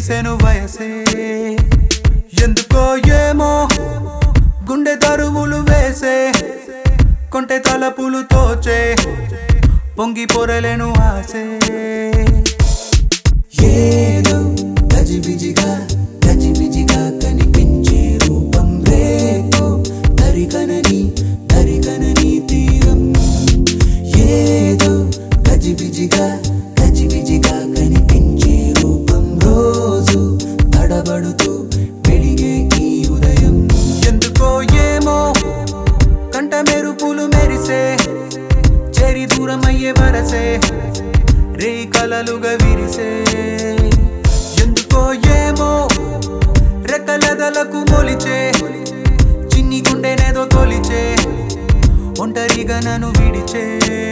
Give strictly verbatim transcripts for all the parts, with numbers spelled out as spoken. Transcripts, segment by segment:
విరిసెను వయసే ఎందుకో ఏమో గుండె దరువులు వేసే కొంటె తలపులు తోచే పొంగి పొరలేను ఆసే ఏదో గజిబిజిగా గజిబిజిగా కనిపించే రూపం రేపు దరికనని దరికనని తీరం ఏదో గజిబిజిగా గజిబిజిగా కనిపించే రూపం రోజు తడబడుతూ వెలిగే ఈ ఉదయం ఎందుకో ఏమో కంట మెరుపులు మెరిసే చెరి దూరమయ్యే వరసే రే కలలుగా విరిసే ఎందుకో ఏమో రెక్కలదలకు మొలిచే చిన్ని గుండెనేదో తొలిచే ఒంటరిగా నన్ను విడిచే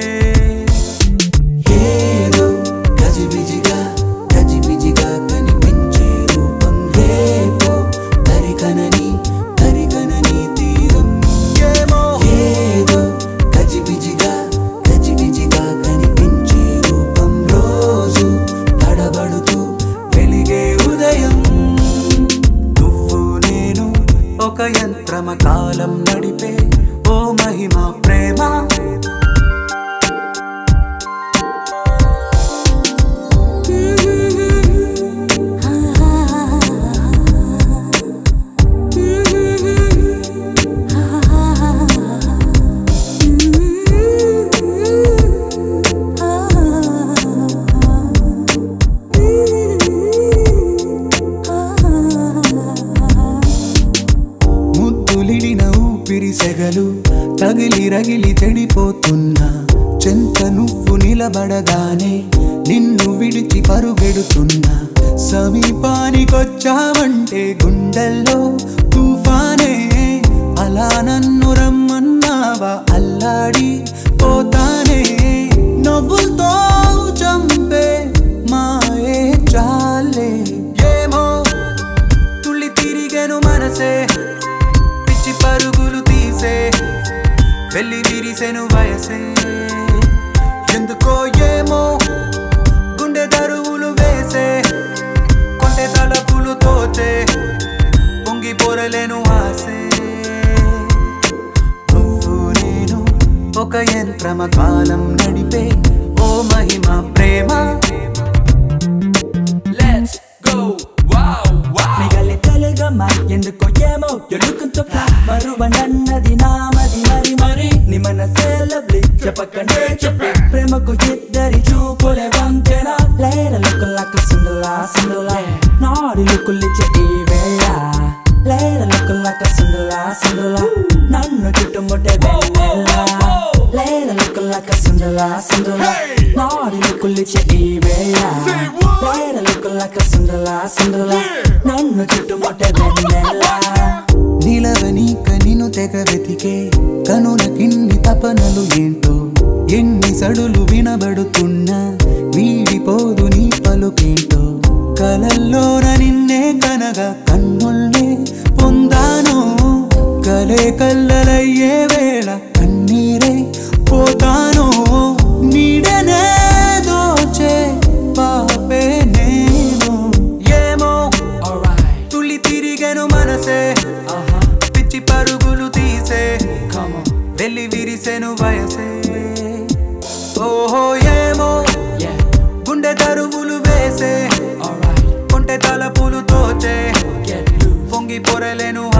ఏదో గజిబిజిగా గజిబిజిగా కనిపించే రూపం రేపు దరికనని దరికనని తీరం ఏమో ఏదో గజిబిజిగా గజిబిజిగా కనిపించే రూపం రోజు తడబడుతూ వెలిగే ఉదయం నువ్వు నేను ఒక యంత్రమ కాలం నడిపే ఓ మహిమ ప్రేమ ముద్దులిడిన ఊపిరి సెగలు తగిలి రగిలి చెడిపోతున్నా చెంత నువ్వు నిలబడగానే నిన్ను విడిచి పరుగెడుతున్నా సమీపానికొచ్చావంటే గుండెల్లో తుఫానే అలా నన్ను రమ్మన్నావా అల్లాడి పోతానే నవ్వులతో చంపే మాయే చాలే ఏమో తుళ్ళి తిరిగెను మనసే పిచ్చి పరుగులు తీసే వెళ్ళి విరిసెను వయసే ఎందుకో ఏమో గుండె దరువులు వేసే కొంటె తలపులు తోచే పొంగి పొరలేను ఆసే నువ్వు నేను ఒక యంత్రమ కాలం నడిపే ఓ మహిమ ప్రేమ Let's go, wow, wow. మిగలి తెలుగమ్మ ఎందుకో ఏమో you're looking to fly మరువ నన్నది నామది మరి మరి నీ మనసే లవ్లీ చెప్పకనే చెప్పి ప్రేమకు ఇద్దరి చూపులే వంతెన లేర లుక్కులక సుందలా సుందలా నాడి లుక్కులిచ్చే ఈ వేళ లేర లుక్కులక సుందలా సుందలా నన్ను చుట్టుముట్టే వెన్నెల లేర లుక్కులక సుందలా సుందలా నాడి లుక్కులిచ్చే ఈ వేళ లేర లుక్కులక సుందలా సుందలా నన్ను చుట్టుముట్టే వెన్నెల నిలవనీక నిన్ను తెగ వెతికే కనులకిన్ని తపనలు ఏంటో ఎన్ని సడులు వినబడుతున్నా వీడిపోదు నీ పలుకేంటో కలల్లోన నిన్నే కనగా కన్నుల్నే పొందాను కలే కల్లలయ్యే వేళ కన్నీరే పోతాను నీడనే దోచే పాపే నేను ఏమో తుళ్ళి తిరిగెను మనసే పిచ్చి పరుగులు తీసే వెళ్ళి విరిసెను వయసే ఓహో ఏమో గుండె దరువులు వేసే కొంటె తలపులు తోచే పొంగి పొరలేను